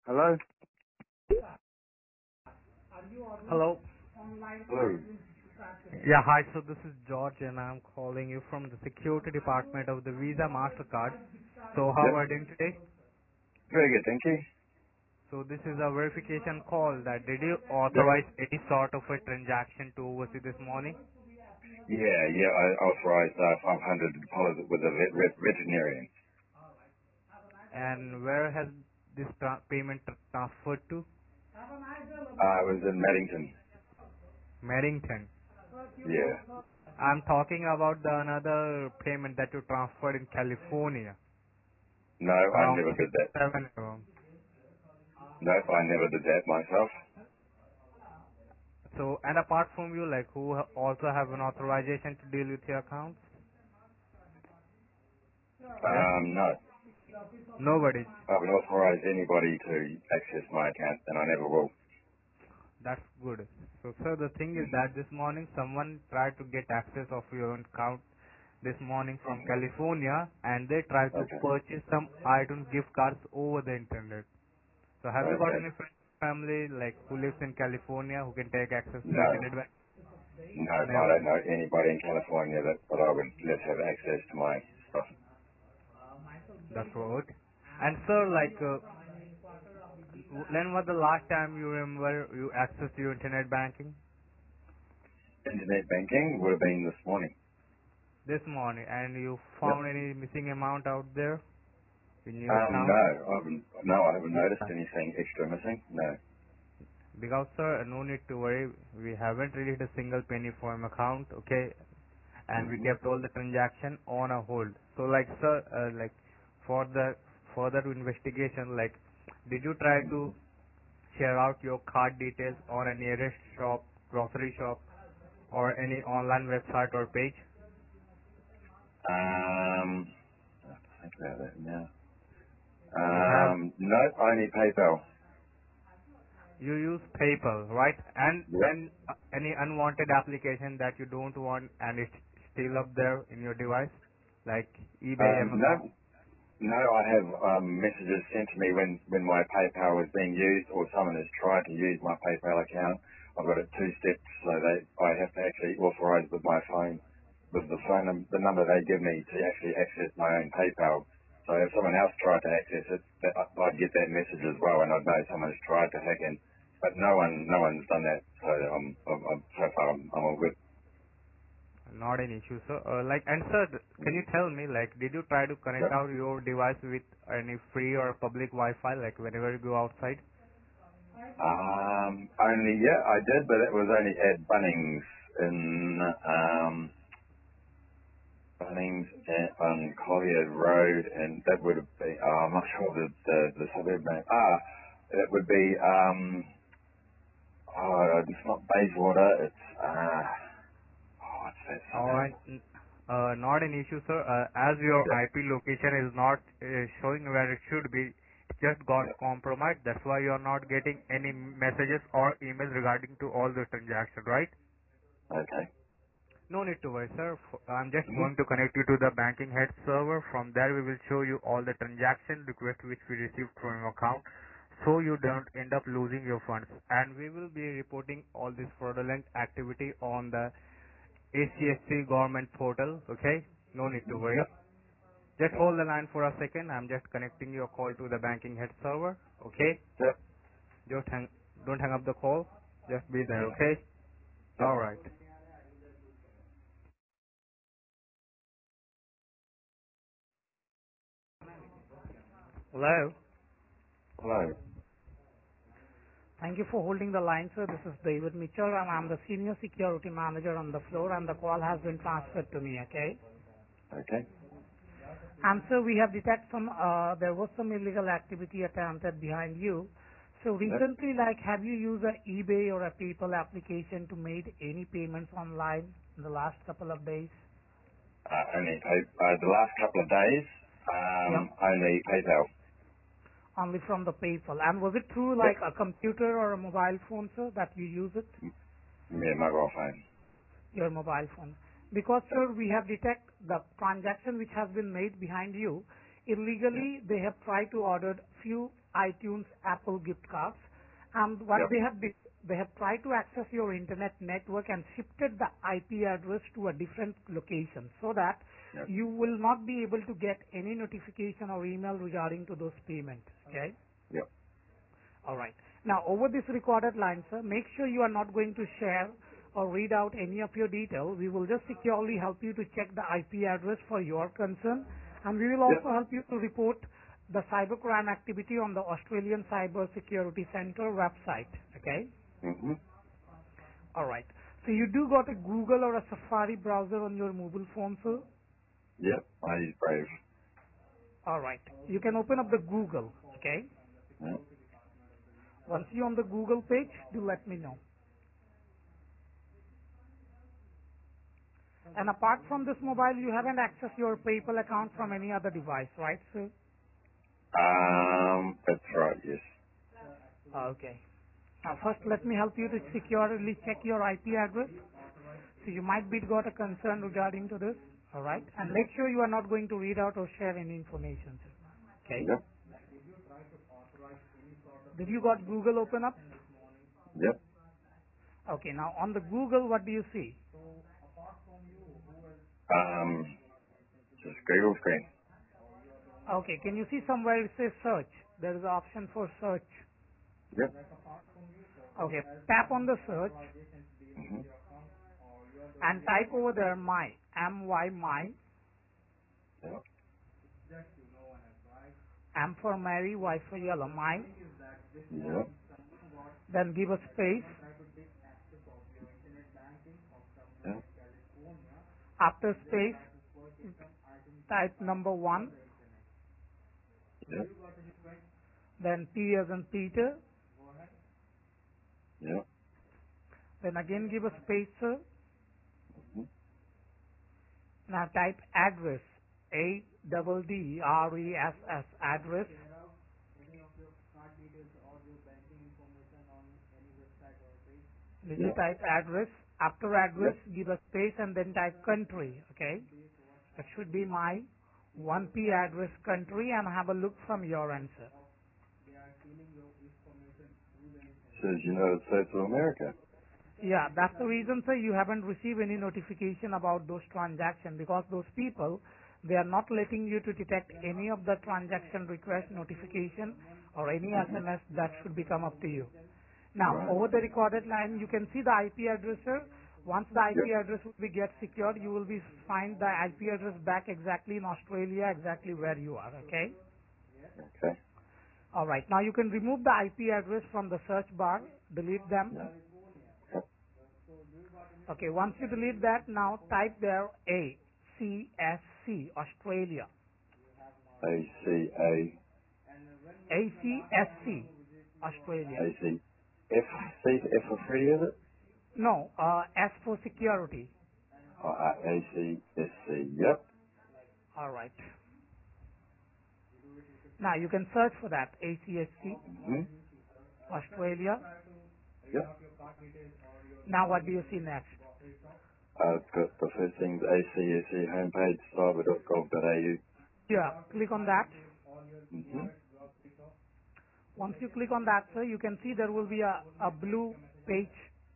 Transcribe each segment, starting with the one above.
Hello? Hello. Hello. Yeah, hi. So this is George, and I'm calling you from the security department of the Visa Mastercard. So how Yep. are you doing today? Very good, thank you. So this is a verification call. That did you Yep. authorize any sort of a transaction to oversee this morning? Yeah, I authorized 500 deposit with a veterinarian. And where has this payment transferred to? I was in Maddington. Maddington. Yeah. I'm talking about the another payment that you transferred in California No, I around never 6 did that. 7 around. No, I never did that myself. So, and apart from you, like, who also have an authorization to deal with your accounts? Yes? No. Nobody. I haven't authorized anybody to access my account, and I never will. That's good. So, sir, the thing is that this morning someone tried to get access of your account this morning from California, and they tried to Okay. purchase some items, gift cards over the internet. So, have you got Okay. any friends, family, like, who lives in California who can take access to No. internet bank? No, I Never. don't know anybody in California that I would let have access to my stuff. That's good. And sir, like, when was the last time you remember you accessed your internet banking? Internet banking would have been this morning. This morning, and you Yep. found any missing amount out there in your No, account? I haven't noticed anything extra missing. No. Because sir, no need to worry. We haven't released a single penny from account, okay? And we hmm kept all the transaction on a hold. So like sir, like for the further investigation, like did you try to share out your card details on a nearest shop, grocery shop, or any online website or page? I have to think about that now. You have No, only PayPal. you use PayPal, right? And Yep. any unwanted application that you don't want and it's still up there in your device, like eBay, No, Amazon. no, I have messages sent to me when my PayPal is being used or someone has tried to use my PayPal account. I've got it two steps, so I have to actually authorize with my phone, with the number they give me to actually access my own PayPal. So if someone else tried to access it, I'd get that message as well, and I'd know someone's tried to hack in. But no one's done that. So so far I'm all good. Not an issue, sir. Like, and sir, can you tell me, like, did you try to connect Yep. out your device with any free or public Wi-Fi, like whenever you go outside? Only, yeah, I did, but it was only at Bunnings in, on Collier Road, and that would have been, I'm not sure the suburb name. It would be, it's not Bayswater, it's, what's that suburb? Alright, not an issue, sir. As your Yep, IP location is not showing where it should be, it just got yep, compromised. That's why you are not getting any messages or emails regarding to all the transactions, right? okay. No need to worry, sir. I'm just Mm-hmm. going to connect you to the banking head server. From there, we will show you all the transaction requests which we received from your account, so you don't end up losing your funds. And we will be reporting all this fraudulent activity on the ACSC government portal. Okay? No need to worry. Yep, Just hold the line for a second. I'm just connecting your call to the banking head server. Okay? yep, Just don't hang up the call. Just be there. mm-hmm. Okay? Yep. All right. Hello. Hello. Thank you for holding the line, sir. This is David Mitchell, and I'm the senior security manager on the floor, and the call has been transferred to me, okay? Okay. And sir, we have detected there was some illegal activity attempted behind you. So Yep. recently, like, have you used a eBay or a PayPal application to made any payments online in the last couple of days? The last couple of days, Yep. only PayPal. Only from the PayPal. And was it through Yep. like a computer or a mobile phone, sir, that you use it? Yeah, mobile phone. Your mobile phone. Because Yep. sir, we have detect the transaction which has been made behind you. Yep. Illegally, they have tried to order few iTunes, Apple gift cards. And what Yep. they have tried to access your internet network and shifted the IP address to a different location so that Yep. you will not be able to get any notification or email regarding to those payments. Okay? Yep. All right. Now, over this recorded line, sir, make sure you are not going to share or read out any of your details. We will just securely help you to check the IP address for your concern, and we will Yep. also help you to report the cybercrime activity on the Australian Cyber Security Center website. Okay? Mhm. All right. So you do got a Google or a Safari browser on your mobile phone, sir? Yep. I use Brave. All right. You can open up the Google. Okay? Yep. Once you're on the Google page, do let me know. And apart from this mobile, you haven't accessed your PayPal account from any other device, right, sir? That's right. Yes. Okay. Now, first, let me help you to securely check your IP address. So you might be got a concern regarding to this, all right? And make sure you are not going to read out or share any information, sir. Okay. Yep. Did you got Google open up? Yep. Okay. Now, on the Google, what do you see? Just Google screen. Okay. Can you see somewhere it says search? There is an option for search. Yep. Okay. Tap on the search Mhm. and type over there my, M-Y, my, Yep. M for Mary, Y for yellow, my, Yep. then give a space. Yep. After space, type number 1, Yep. then P as in Peter, Yep. then again give a space, sir. Mhm. Now type address, ADDRESS, address. Did you Yep. type address? After address, Yep. give a space and then type country, okay? That should be my 1P address country and have a look from your answer. Says United States of America. Yeah, that's the reason, sir, you haven't received any notification about those transactions because those people, they are not letting you to detect any of the transaction request notification or any Mhm. SMS that should be come up to you. Now, Right. over the recorded line, you can see the IP address, sir. Once the IP Yep. address will be get secured, you will be find the IP address back exactly in Australia, exactly where you are, okay? Okay. Alright, now you can remove the IP address from the search bar, delete them. Yep. Yep. Okay, once you delete that, now type there ACSC, Australia. ACA. ACSC, Australia. AC. F. C. F for Freddy, is it? No, S for security. Oh, ACSC. Yep. Alright. Now you can search for that, ACSC, Mhm. Australia. Yep. Now what do you see next? It's got the first thing's ACSC homepage, cyber.gov.au. Yeah, click on that. Mhm. Once you click on that, sir, you can see there will be a blue page.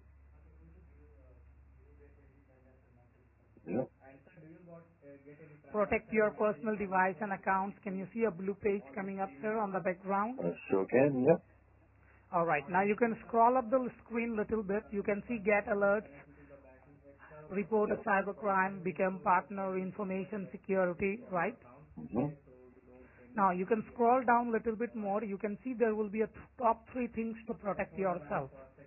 Yep. Protect your personal device and accounts. Can you see a blue page coming up, sir, on the background? I sure can. Yep. Alright, now you can scroll up the screen little bit. You can see get alerts, report a Yep. cybercrime, become partner, information security, right? Mhm. Now you can scroll down little bit more. You can see there will be a top 3 things to protect yourself.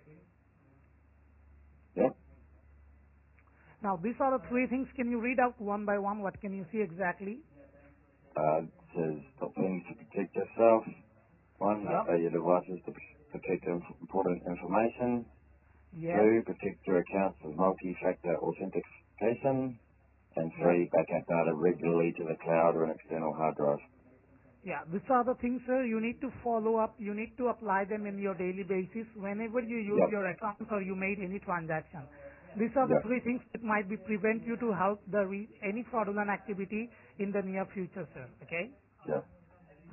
Yep. Now these are the 3 things. Can you read out one by one? What can you see exactly? It says the things to protect yourself. One, Yep. your devices to protect important information. Yes. Two, protect your accounts with multi-factor authentication. And Yep. three, back up data regularly to the cloud or an external hard drive. Yeah, these are the things, sir, you need to follow up. You need to apply them in your daily basis whenever you use Yep. your account or you made any transaction. These are the Yep. 3 things that might be prevent you to help any fraudulent activity in the near future, sir. Okay? Yep.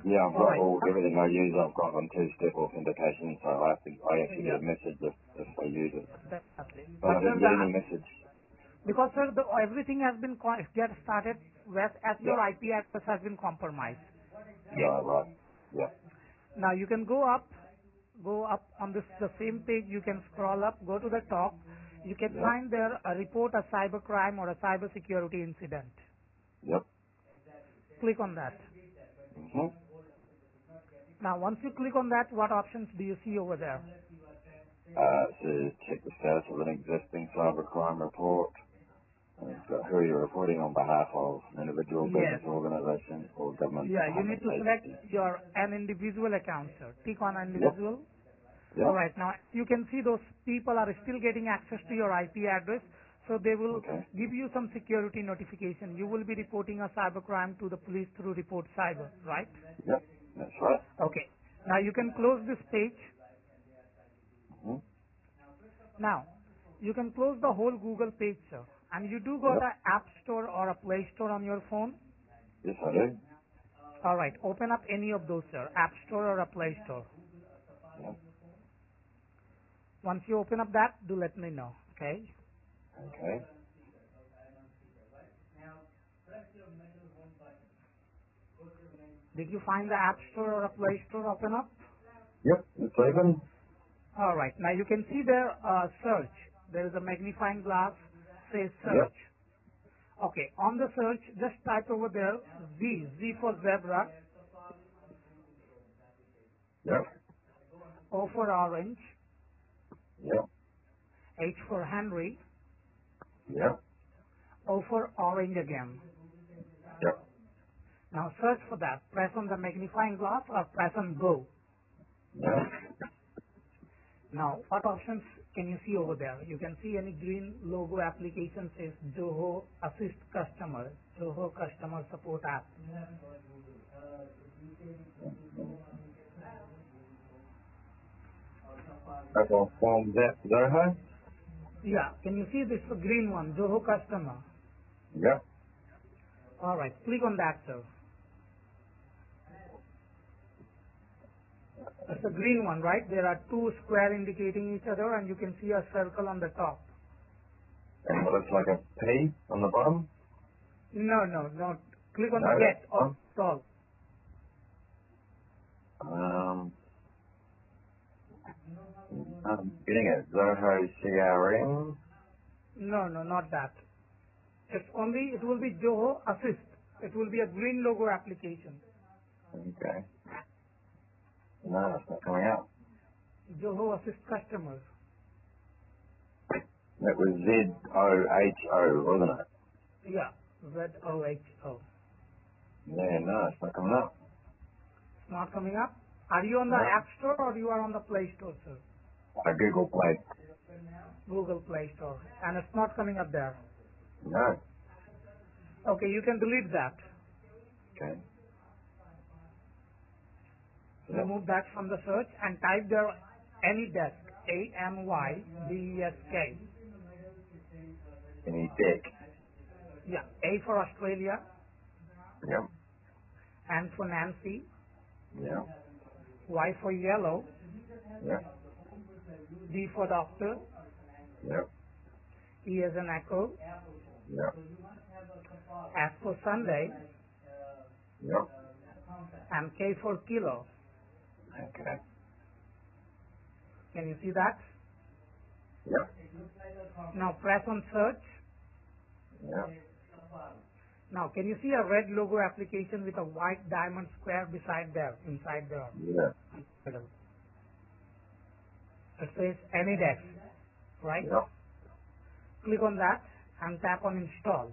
Yeah, I've got Alright. everything I use. I've got on two-step authentication, so I actually Yeah, get a message if I use it. definitely. But But I sir, didn't get any message. because sir, everything has been get started with as your Yeah. IP address has been compromised. Okay. Yeah, right. Yeah. Now you can go up on this the same page. You can scroll up, go to the top. You can Yep. find there a report a cyber crime or a cyber security incident. Yep. Click on that. Mm-hmm. Now once you click on that, what options do you see over there? So check the status of an existing cybercrime report. And it's got who you're reporting on behalf of, an individual, Yes. business, organisation, or government Yeah, you need department to select agency. your an individual account, sir. Tick on Yep. individual. All Yep. right. Now you can see those people are still getting access to your IP address, so they will Okay. give you some security notification. You will be reporting a cybercrime to the police through Report Cyber, right? Yep. That's right. Okay. Now you can close this page. Mm-hmm. Now you can close the whole Google page, sir. And you do got Yep. a App Store or a Play Store on your phone. Yes, I do. All right. Open up any of those, sir. App Store or a Play Store. Yep. Once you open up that, do let me know. Okay. Okay. Did you find the App Store or a Play Store open up? Yep. It's open. All right. Now you can see there search. There is a magnifying glass says Yep. search. Okay. On the search, just type over there Z for zebra, Yep. O for orange, Yep. H for Henry, Yep. O for orange again. Yep. Now search for that. Press on the magnifying glass or press on go. Yep. Now what options can you see over there? You can see any green logo application says Zoho Assist Customer, Zoho Customer Support App. Okay. From that Zoho? Yeah. Can you see this green one, Zoho Customer? Yep. All right. Click on that, sir. It's a green one, right? There are two square indicating each other, and you can see a circle on the top. And what looks like a P on the bottom? No, no, no. Click on No, the that's get or fine. install. I'm getting it. Zoho CRM. No, no, not that. It's only, it will be Zoho Assist. It will be a green logo application. Okay. No, it's not coming up. Zoho Assist Customers. That was ZOHO, wasn't it? Yeah, ZOHO. Yeah, no, it's not coming up. It's not coming up. Are you on the No. App Store or you are on the Play Store, sir? Google Play. Google Play Store. And it's not coming up there. No. Okay, you can delete that. Okay. Yep. Remove that from the search and type there AnyDesk, AMYDESK. Any deck. Yeah, A for Australia, Yep. N for Nancy, Yep. Y for yellow, Yep. D for doctor, Yep. E as an echo, Yep. S for Sunday, Yep. and K for kilo. Okay. Can you see that? Yep. Now press on search. Yep. Now can you see a red logo application with a white diamond square beside there, inside there? Yeah. It says AnyDesk, right? Yep. Click on that and tap on install.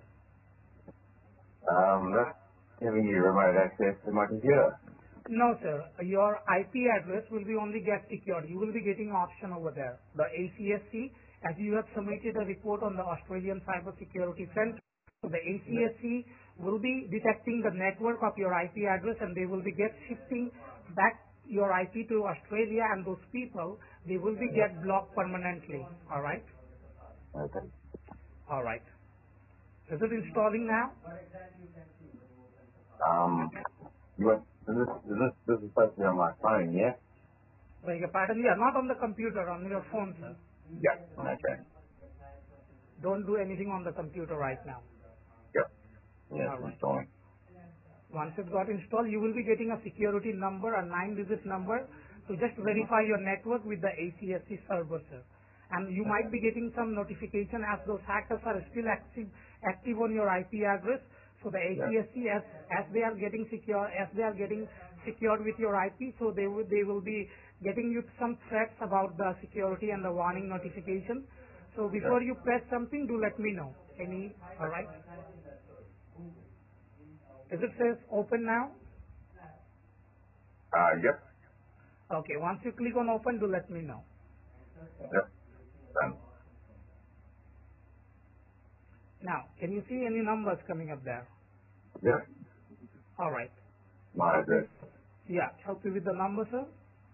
That's giving you remote access to my computer. No, sir. Your IP address will be only get secured. You will be getting option over there. The ACSC, as you have submitted a report on the Australian Cyber Security Center, the ACSC will be detecting the network of your IP address and they will be get shifting back your IP to Australia and those people, they will be get blocked permanently. Alright? Okay. Alright. Is it installing now? You want This is supposed to be on my phone, yeah? Beg your pardon? Yeah, not on the computer, on your phone, sir. Yep. Okay. Don't do anything on the computer right now. Yep. Yes, All right. it's fine. Once it got installed, you will be getting a security number, a 9-digit number, to just verify your network with the ACSC server, sir. And you might be getting some notification as those hackers are still active on your IP address. So the Yeah. ACSC, as they are getting secured with your IP, so they will be getting you some threats about the security and the warning notification. So before you press something, do let me know. All right? Is it says open now? Yep. Okay, once you click on open, do let me know. Yep. Done. Now, can you see any numbers coming up there? Yep. All right. My address. Yeah, help you with the number, sir?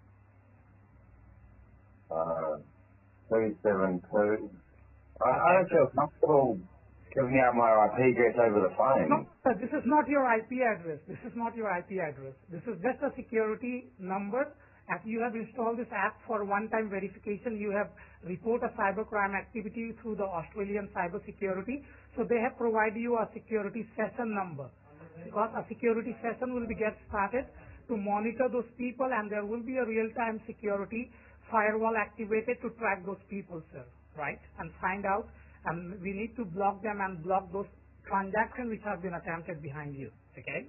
272. I don't feel comfortable giving out my IP address over the phone. No, sir, this is not your IP address. This is not your IP address. This is just a security number. As you have installed this app for one-time verification, you have report a cybercrime activity through the Australian Cyber Security. So they have provided you a security session number. Because a security session will be get started to monitor those people, and there will be a real-time security firewall activated to track those people, sir, right? And find out, and we need to block them and block those transactions which have been attempted behind you, okay?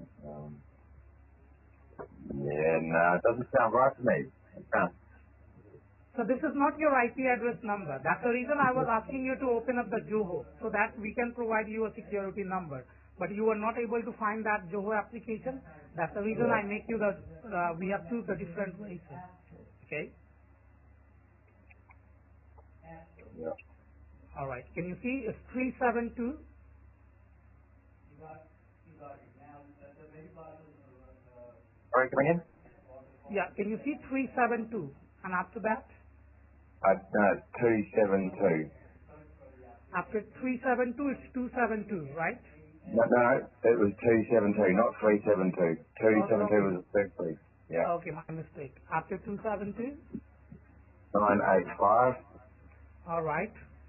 Yeah, no, it doesn't sound right to me. So this is not your IP address number. That's the reason I was asking you to open up the Zoho so that we can provide you a security number. But you were not able to find that Zoho application. That's the reason I make you we have choose the different ways, sir. Okay? Yeah. All right. Can you see it's 372? Sorry, come again? Yeah. Can you see 372? And after that? 272. After 372, it's 272, right? No, it was 272, not 372. 272 was the third, please. Yeah. Okay, my mistake. After 272? 985 All right.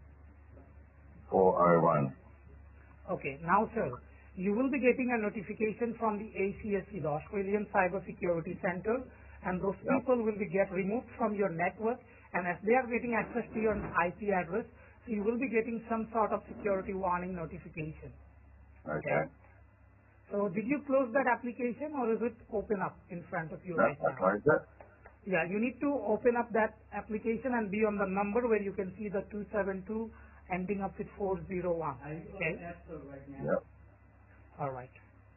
401. Okay. Now, sir, you will be getting a notification from the ACSC, the Australian Cyber Security Center, and those people will be get removed from your network, and as they are getting access to your IP address, so you will be getting some sort of security warning notification. Okay. So did you close that application, or is it open up in front of you No, right I now? closed it. Yeah, you need to open up that application and be on the number where you can see the 272 ending up with 401. Okay? Yep. All right.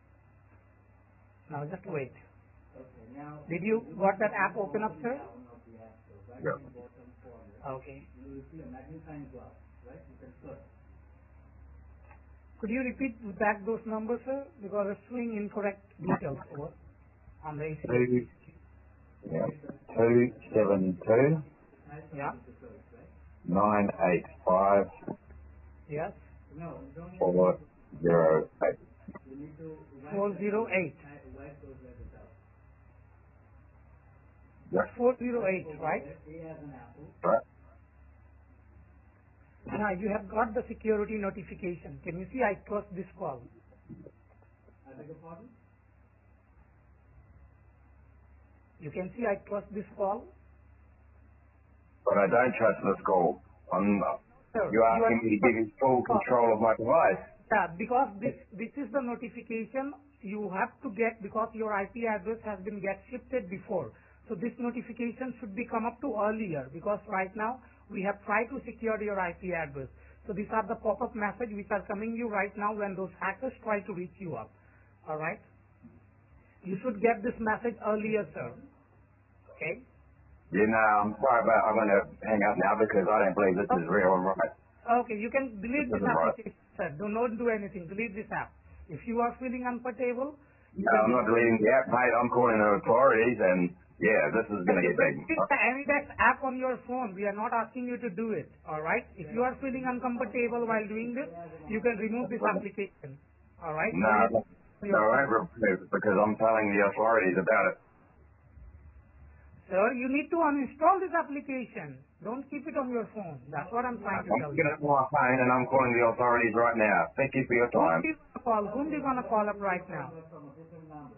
Now just wait. Did you got that app open up, sir? Yep. Okay. Could you repeat back those numbers, sir? Because it's showing incorrect details over on the ACS. Yep. 272 Yeah. 985 Yes. 408. 408. Yep. 408, right? Right. Now you have got the security notification. Can you see I trust this call? You can see I trust this call. But I don't trust this call. Sir, You're asking me to give you full control of my device. Yeah, because this is the notification you have to get because your IP address has been get shifted before. So this notification should be come up to earlier because right now we have tried to secure your IP address. So these are the pop-up message which are coming you right now when those hackers try to reach you up. All right. You should get this message earlier, sir. Okay. You know, I'm sorry, but I'm going to hang up now because I don't believe this is real and right. Okay, you can delete This this isn't right. application, sir. Do not do anything. Delete this app. If you are feeling uncomfortable, you No, can I'm not deleting the app, mate. I'm calling the authorities, and yeah, this is going to you get can big. delete the Anydex app on your phone. We are not asking you to do it. All right. If you are feeling uncomfortable while doing this, you can remove this application. All right. No, No, I won't remove it because I'm telling the authorities about it. Sir, you need to uninstall this application. Don't keep it on your phone. That's what I'm trying to I'm tell you. getting it on my phone and I'm calling the authorities right now. Thank you for your time. Whom do you want to call up right now?